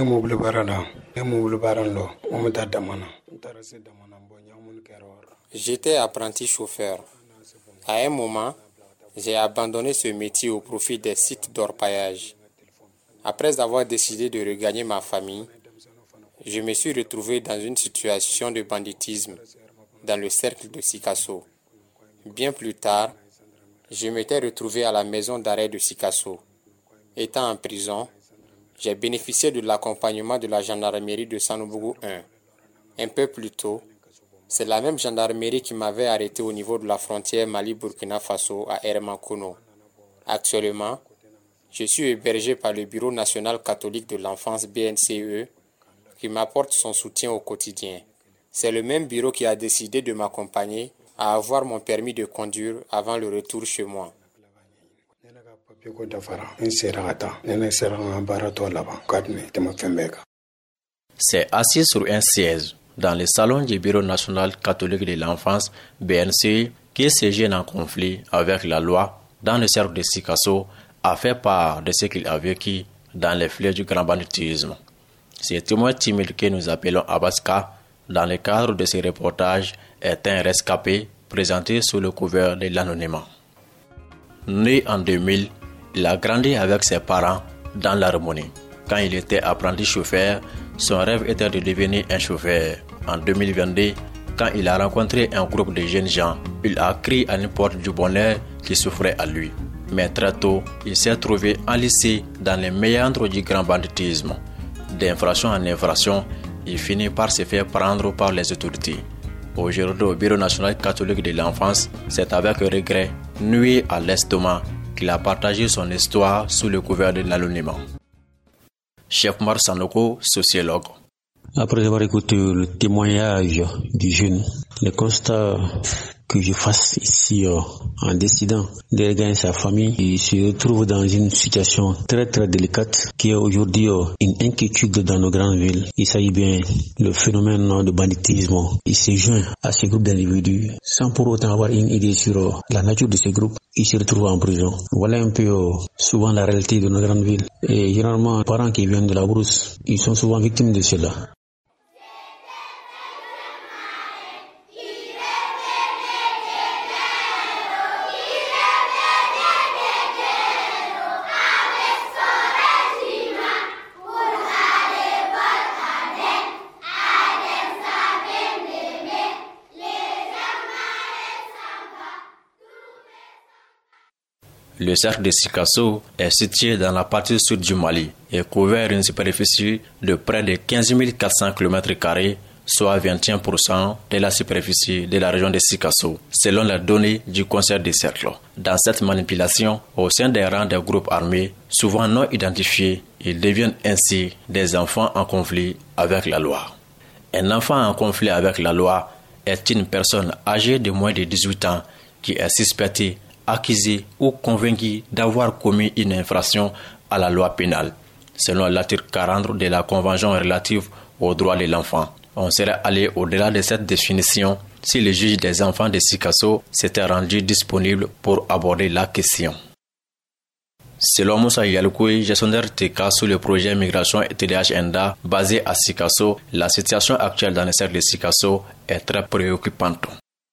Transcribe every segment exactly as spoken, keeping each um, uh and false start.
J'étais apprenti chauffeur. À un moment, j'ai abandonné ce métier au profit des sites d'orpaillage. Après avoir décidé de regagner ma famille, je me suis retrouvé dans une situation de banditisme dans le cercle de Sikasso. Bien plus tard, je m'étais retrouvé à la maison d'arrêt de Sikasso. Étant en prison, j'ai bénéficié de l'accompagnement de la gendarmerie de Sanobougou un. Un peu plus tôt, c'est la même gendarmerie qui m'avait arrêté au niveau de la frontière Mali-Burkina Faso à Hermankono. Actuellement, je suis hébergé par le Bureau national catholique de l'enfance B N C E qui m'apporte son soutien au quotidien. C'est le même bureau qui a décidé de m'accompagner à avoir mon permis de conduire avant le retour chez moi. C'est assis sur un siège dans le salon du Bureau national catholique de l'enfance B N C E qui se gêne en conflit avec la loi dans le cercle de Sikasso a fait part de ce qu'il a vécu dans les filets du grand banditisme. Ce témoin timide que nous appelons Abaska, dans le cadre de ce reportage, est un rescapé présenté sous le couvert de l'anonymat. Né en deux mille, il a grandi avec ses parents dans l'harmonie. Quand il était apprenti chauffeur, son rêve était de devenir un chauffeur. En deux mille vingt-deux, quand il a rencontré un groupe de jeunes gens, il a crié à une porte du bonheur qui s'offrait à lui. Mais très tôt, il s'est trouvé enlisé dans les méandres du grand banditisme. D'infraction en infraction, il finit par se faire prendre par les autorités. Aujourd'hui, au Bureau national catholique de l'enfance, c'est avec regret, nuit à l'estomac, qu'il a partagé son histoire sous le couvert de l'anonymat. Chef Mar Sanoko, sociologue. Après avoir écouté le témoignage du jeune, le constat que je fasse ici euh, en décidant de regagner sa famille, il se retrouve dans une situation très très délicate qui est aujourd'hui euh, une inquiétude dans nos grandes villes. Il s'agit bien le phénomène de banditisme. Il se joint à ces groupes d'individus sans pour autant avoir une idée sur euh, la nature de ces groupes. Il se retrouve en prison. Voilà un peu euh, souvent la réalité de nos grandes villes. Et généralement, les parents qui viennent de la brousse, ils sont souvent victimes de cela. Le cercle de Sikasso est situé dans la partie sud du Mali et couvert une superficie de près de quinze mille quatre cents kilomètres carrés, soit vingt et un pour cent de la superficie de la région de Sikasso, selon les données du concert des cercles. Dans cette manipulation, au sein des rangs des groupes armés, souvent non identifiés, ils deviennent ainsi des enfants en conflit avec la loi. Un enfant en conflit avec la loi est une personne âgée de moins de dix-huit ans qui est suspectée, accusé ou convaincu d'avoir commis une infraction à la loi pénale, selon l'article quarante de la Convention relative aux droits de l'enfant. On serait allé au-delà de cette définition si le juge des enfants de Sikasso s'était rendu disponible pour aborder la question. Selon Moussa Yalkoui, gestionnaire T K sous le projet Migration et T D H Enda basé à Sikasso, la situation actuelle dans le cercle de Sikasso est très préoccupante.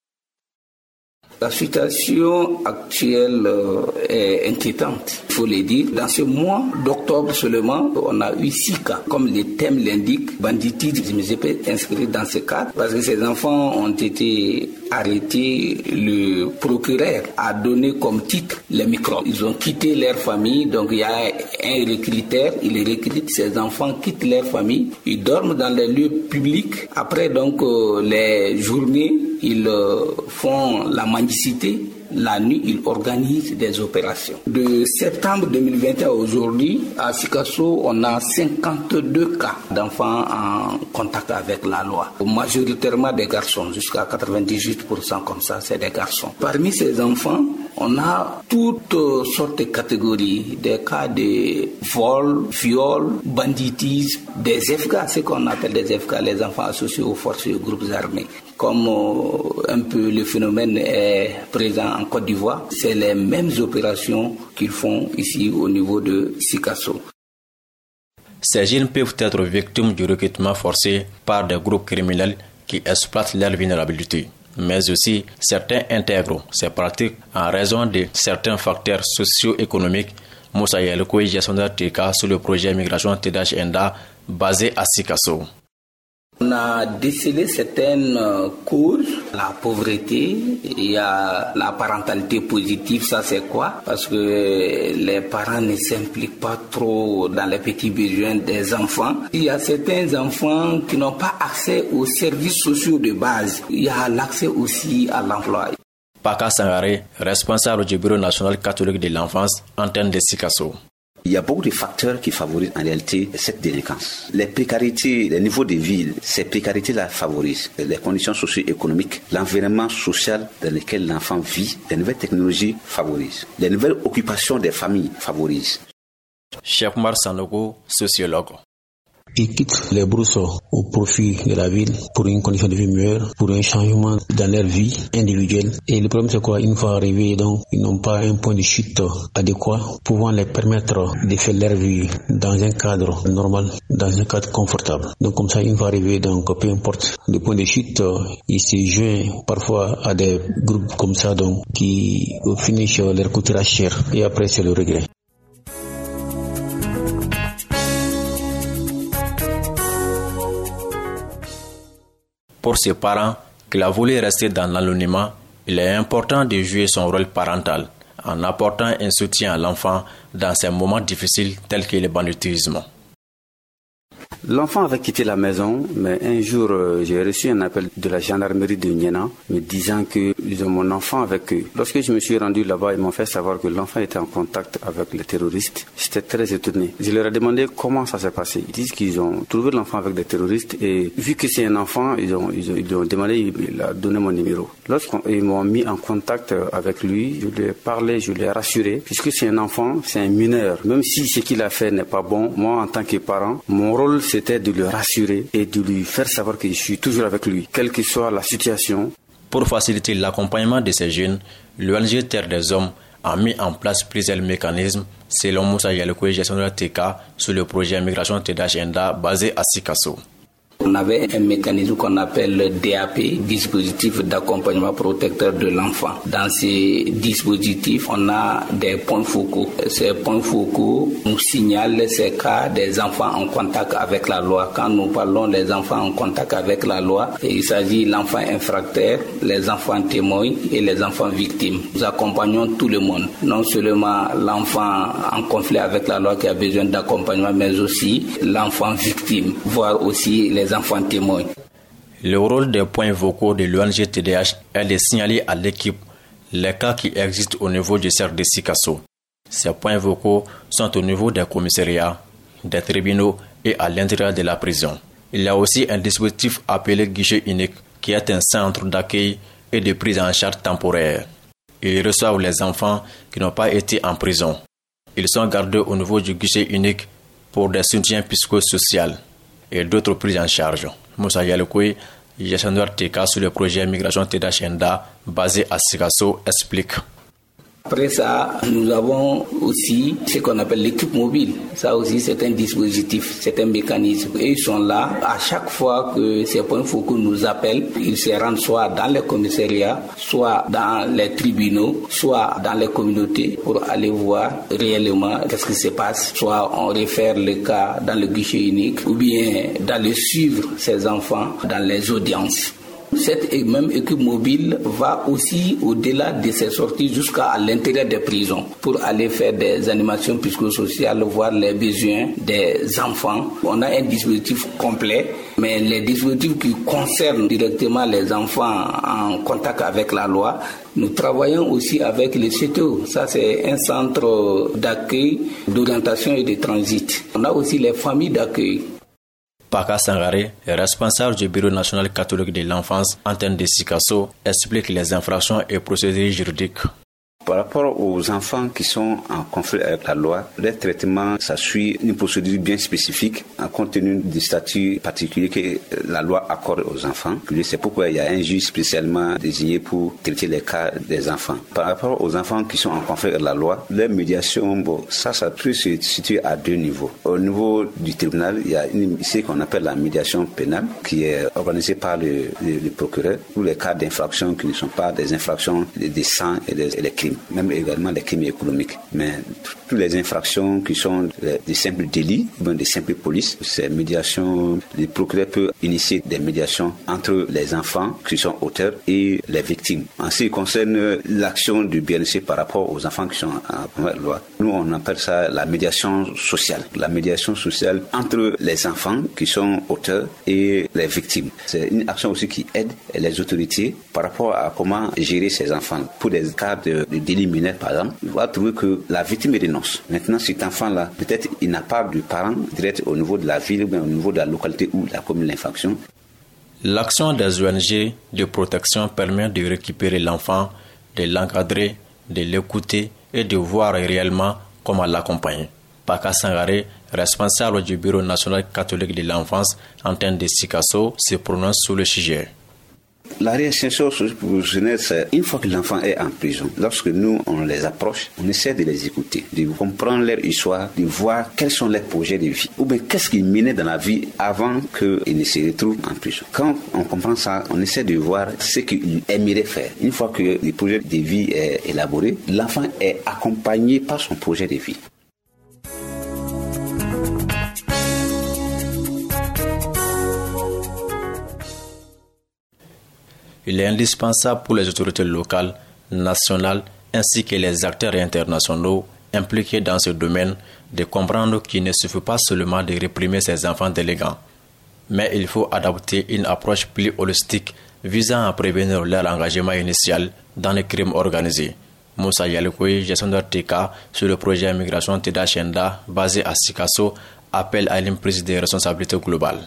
La situation actuelle euh, est inquiétante, il faut le dire. Dans ce mois d'octobre seulement, on a eu six cas. Comme le thème l'indique, banditisme, je peux inscrire dans ce cadre parce que ces enfants ont été arrêtés. Le procureur a donné comme titre les microbes. Ils ont quitté leur famille, donc il y a un recruteur, il recrute, ces enfants quittent leur famille, ils dorment dans les lieux publics. Après donc euh, les journées, ils euh, font la mendicité. La nuit, ils organisent des opérations. De septembre deux mille vingt et un à aujourd'hui, à Sikasso, on a cinquante-deux cas d'enfants en contact avec la loi. Majoritairement des garçons, jusqu'à quatre-vingt-dix-huit pour cent comme ça, c'est des garçons. Parmi ces enfants, on a toutes sortes de catégories, des cas de vol, viol, banditisme, des F K, ce qu'on appelle des F K, les enfants associés aux forces et aux groupes armés. Comme euh, un peu le phénomène est présent en Côte d'Ivoire, c'est les mêmes opérations qu'ils font ici au niveau de Sikasso. Ces jeunes peuvent être victimes du recrutement forcé par des groupes criminels qui exploitent leur vulnérabilité. Mais aussi, certains intègrent ces pratiques en raison de certains facteurs socio-économiques. Moussa Yalkoui, gestionnaire T K sur le projet Migration T D H Enda basé à Sikasso. On a décelé certaines causes, la pauvreté, il y a la parentalité positive, ça c'est quoi? Parce que les parents ne s'impliquent pas trop dans les petits besoins des enfants. Il y a certains enfants qui n'ont pas accès aux services sociaux de base. Il y a l'accès aussi à l'emploi. Paka Sangare, responsable du Bureau national catholique de l'enfance, antenne de Sikasso. Il y a beaucoup de facteurs qui favorisent en réalité cette délinquance. Les précarités, les niveaux de vie, ces précarités-là favorisent les conditions socio-économiques, l'environnement social dans lequel l'enfant vit, les nouvelles technologies favorisent, les nouvelles occupations des familles favorisent. Cheikh Omar Sanogo, sociologue. Ils quittent les brousses au profit de la ville pour une condition de vie meilleure, pour un changement dans leur vie individuelle. Et le problème c'est quoi? Une fois arrivés, donc, ils n'ont pas un point de chute adéquat pouvant les permettre de faire leur vie dans un cadre normal, dans un cadre confortable. Donc comme ça, une fois arrivés, donc peu importe le point de chute, ils se joignent parfois à des groupes comme ça, donc qui au finish leur coûtera cher. Et après c'est le regret. Pour ses parents, qu'il a voulu rester dans l'anonymat, il est important de jouer son rôle parental en apportant un soutien à l'enfant dans ces moments difficiles tels que le banditisme. L'enfant avait quitté la maison, mais un jour, euh, j'ai reçu un appel de la gendarmerie de Niena me disant qu'ils ont mon enfant avec eux. Lorsque je me suis rendu là-bas, ils m'ont fait savoir que l'enfant était en contact avec les terroristes. J'étais très étonné. Je leur ai demandé comment ça s'est passé. Ils disent qu'ils ont trouvé l'enfant avec des terroristes et vu que c'est un enfant, ils ont, ils ont, ils ont demandé, il a donné mon numéro. Lorsqu'ils m'ont mis en contact avec lui, je lui ai parlé, je lui ai rassuré. Puisque c'est un enfant, c'est un mineur. Même si ce qu'il a fait n'est pas bon, moi en tant que parent, mon rôle c'était de le rassurer et de lui faire savoir que je suis toujours avec lui, quelle que soit la situation. Pour faciliter l'accompagnement de ces jeunes, l'O N G Terre des Hommes a mis en place plusieurs mécanismes, selon Moussa Yalkoui, gestionnaire T K, sur le projet Migration T D H Enda basé à Sikasso. On avait un mécanisme qu'on appelle le D A P, dispositif d'accompagnement protecteur de l'enfant. Dans ces dispositifs, on a des points focaux. Ces points focaux nous signalent ces cas des enfants en contact avec la loi. Quand nous parlons des enfants en contact avec la loi, il s'agit de l'enfant infracteur, les enfants témoins et les enfants victimes. Nous accompagnons tout le monde, non seulement l'enfant en conflit avec la loi qui a besoin d'accompagnement, mais aussi l'enfant victime, voire aussi les enfants témoins. Le rôle des points vocaux de l'O N G T D H est de signaler à l'équipe les cas qui existent au niveau du cercle de Sikasso. Ces points vocaux sont au niveau des commissariats, des tribunaux et à l'intérieur de la prison. Il y a aussi un dispositif appelé guichet unique qui est un centre d'accueil et de prise en charge temporaire. Ils reçoivent les enfants qui n'ont pas été en prison. Ils sont gardés au niveau du guichet unique pour des soutiens psychosociaux et d'autres prises en charge. Moussa Yalkoui, gestionnaire T K sur le projet Migration T D H Enda basé à Sikasso, explique. Après ça, nous avons aussi ce qu'on appelle l'équipe mobile. Ça aussi, c'est un dispositif, c'est un mécanisme. Et ils sont là, à chaque fois que ces points focaux nous appellent, ils se rendent soit dans les commissariats, soit dans les tribunaux, soit dans les communautés pour aller voir réellement qu'est-ce qui se passe. Soit on réfère le cas dans le guichet unique, ou bien d'aller suivre ces enfants dans les audiences. Cette même équipe mobile va aussi au-delà de ses sorties jusqu'à l'intérieur des prisons pour aller faire des animations psychosociales, voir les besoins des enfants. On a un dispositif complet, mais les dispositifs qui concernent directement les enfants en contact avec la loi, nous travaillons aussi avec le C T O. Ça, c'est un centre d'accueil, d'orientation et de transit. On a aussi les familles d'accueil. Paka Sangare, responsable du Bureau national catholique de l'enfance, antenne de Sikasso, explique les infractions et procédures juridiques. Par rapport aux enfants qui sont en conflit avec la loi, leur traitement, ça suit une procédure bien spécifique en compte tenu du statut particulier que la loi accorde aux enfants. C'est pourquoi il y a un juge spécialement désigné pour traiter les cas des enfants. Par rapport aux enfants qui sont en conflit avec la loi, leur médiation, bon, ça, ça peut se situer à deux niveaux. Au niveau du tribunal, il y a une, ce qu'on appelle la médiation pénale qui est organisée par le, le, le procureur pour les cas d'infractions qui ne sont pas des infractions des sang et des, et des crimes, même également des crimes économiques. Mais toutes les infractions qui sont des simples délits, même des simples polices, ces médiations, le procureur peut initier des médiations entre les enfants qui sont auteurs et les victimes. En ce qui concerne l'action du B N C par rapport aux enfants qui sont en loi, nous on appelle ça la médiation sociale. La médiation sociale entre les enfants qui sont auteurs et les victimes. C'est une action aussi qui aide les autorités par rapport à comment gérer ces enfants. Pour des cas de, de délit mineur, par exemple, il va trouver que la victime dénonce. Maintenant, cet enfant-là, peut-être il n'a pas de parents direct au niveau de la ville ou bien au niveau de la localité où il a commis l'infraction. L'action des O N G de protection permet de récupérer l'enfant, de l'encadrer, de l'écouter et de voir réellement comment l'accompagner. Paka Sangare, responsable du Bureau national catholique de l'enfance, Antenne de Sikasso, se prononce sur le sujet. La réinsertion professionnelle, c'est une fois que l'enfant est en prison, lorsque nous, on les approche, on essaie de les écouter, de comprendre leur histoire, de voir quels sont leurs projets de vie, ou bien qu'est-ce qu'ils menaient dans la vie avant qu'ils ne se retrouvent en prison. Quand on comprend ça, on essaie de voir ce qu'ils aimeraient faire. Une fois que le projet de vie est élaboré, l'enfant est accompagné par son projet de vie. Il est indispensable pour les autorités locales, nationales, ainsi que les acteurs internationaux impliqués dans ce domaine de comprendre qu'il ne suffit pas seulement de réprimer ces enfants délinquants, mais il faut adopter une approche plus holistique visant à prévenir leur engagement initial dans les crimes organisés. Moussa Yalikoui, gestionnaire T K sur le projet Migration Teda Chenda basé à Sikasso, appelle à une prise de responsabilité globale.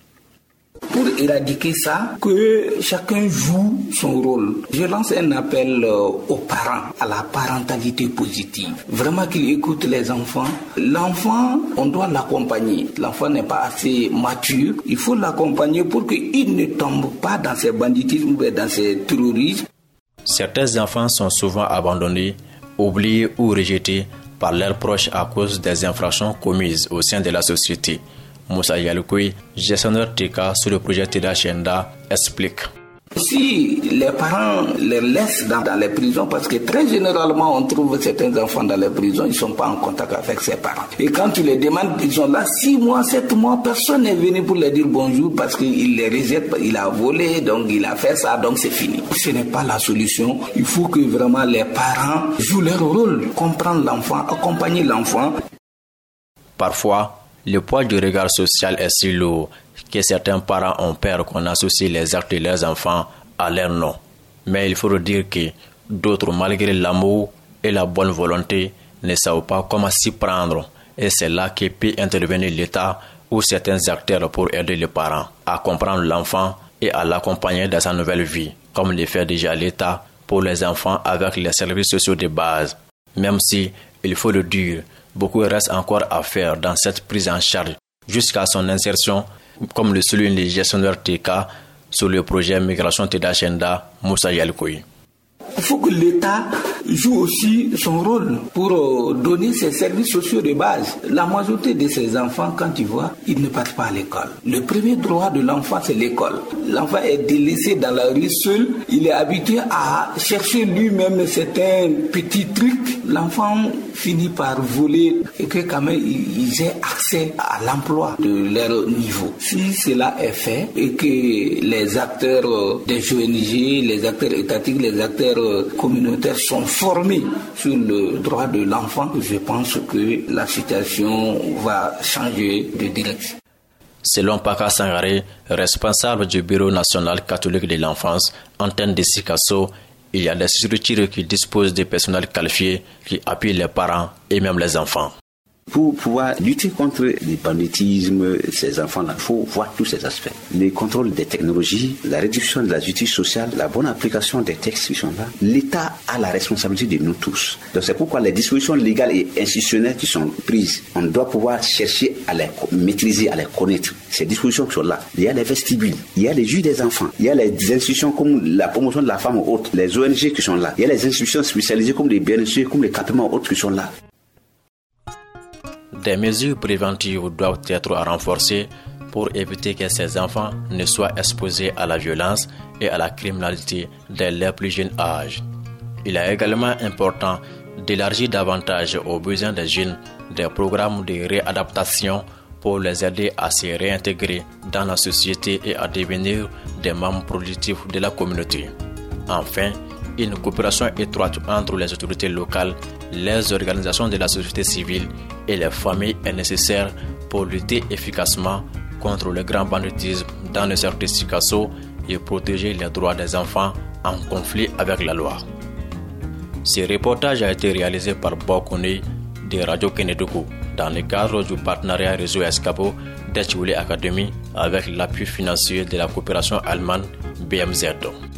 Pour éradiquer ça, que chacun joue son rôle. Je lance un appel aux parents, à la parentalité positive. Vraiment qu'ils écoutent les enfants. L'enfant, on doit l'accompagner. L'enfant n'est pas assez mature. Il faut l'accompagner pour qu'il ne tombe pas dans ces banditismes ou dans ces terrorismes. Certains enfants sont souvent abandonnés, oubliés ou rejetés par leurs proches à cause des infractions commises au sein de la société. Moussa Yalikoui, gestionnaire T K sur le projet Teda Chenda, explique. Si les parents les laissent dans, dans les prisons, parce que très généralement on trouve certains enfants dans les prisons, ils ne sont pas en contact avec ses parents. Et quand tu les demandes, ils sont là six mois, sept mois, personne n'est venu pour leur dire bonjour parce qu'il les rejette, il a volé, donc il a fait ça, donc c'est fini. Ce n'est pas la solution. Il faut que vraiment les parents jouent leur rôle, comprendre l'enfant, accompagner l'enfant. Parfois, le poids du regard social est si lourd que certains parents ont peur qu'on associe les actes de leurs enfants à leur nom. Mais il faut dire que d'autres, malgré l'amour et la bonne volonté, ne savent pas comment s'y prendre. Et c'est là que peut intervenir l'État ou certains acteurs pour aider les parents à comprendre l'enfant et à l'accompagner dans sa nouvelle vie, comme le fait déjà l'État pour les enfants avec les services sociaux de base. Même si, il faut le dire, beaucoup reste encore à faire dans cette prise en charge jusqu'à son insertion, comme le souligne le gestionnaire T K sur le projet Migration Teda Chenda, Moussa Yalikoui. Il faut que l'État joue aussi son rôle pour donner ses services sociaux de base. La majorité de ces enfants, quand tu vois, ils ne partent pas à l'école. Le premier droit de l'enfant, c'est l'école. L'enfant est délaissé dans la rue seul. Il est habitué à chercher lui-même certains petits trucs. L'enfant finit par voler et que quand même ils aient accès à l'emploi de leur niveau. Si cela est fait et que les acteurs des O N G, les acteurs étatiques, les acteurs communautaires sont formés sur le droit de l'enfant, je pense que la situation va changer de direction. Selon Paka Sangare, responsable du Bureau national catholique de l'enfance, Antenne de Sikasso, il y a des structures qui disposent de personnel qualifié qui appuient les parents et même les enfants. Pour pouvoir lutter contre le banditisme, ces enfants-là, il faut voir tous ces aspects. Le contrôle des technologies, la réduction de la justice sociale, la bonne application des textes qui sont là. L'État a la responsabilité de nous tous. Donc c'est pourquoi les dispositions légales et institutionnelles qui sont prises, on doit pouvoir chercher à les maîtriser, à les connaître. Ces dispositions qui sont là. Il y a les vestibules, il y a les juges des enfants, il y a les institutions comme la promotion de la femme ou autres, les O N G qui sont là. Il y a les institutions spécialisées comme les B N C, comme les campements autres qui sont là. Des mesures préventives doivent être renforcées pour éviter que ces enfants ne soient exposés à la violence et à la criminalité dès leur plus jeune âge. Il est également important d'élargir davantage aux besoins des jeunes des programmes de réadaptation pour les aider à se réintégrer dans la société et à devenir des membres productifs de la communauté. Enfin, une coopération étroite entre les autorités locales, les organisations de la société civile et les familles est nécessaire pour lutter efficacement contre le grand banditisme dans le secteur de Sikasso et protéger les droits des enfants en conflit avec la loi. Ce reportage a été réalisé par Bokone de Radio Kenedougou dans le cadre du partenariat réseau Escapo d'Etchouli Academy avec l'appui financier de la coopération allemande B M Z.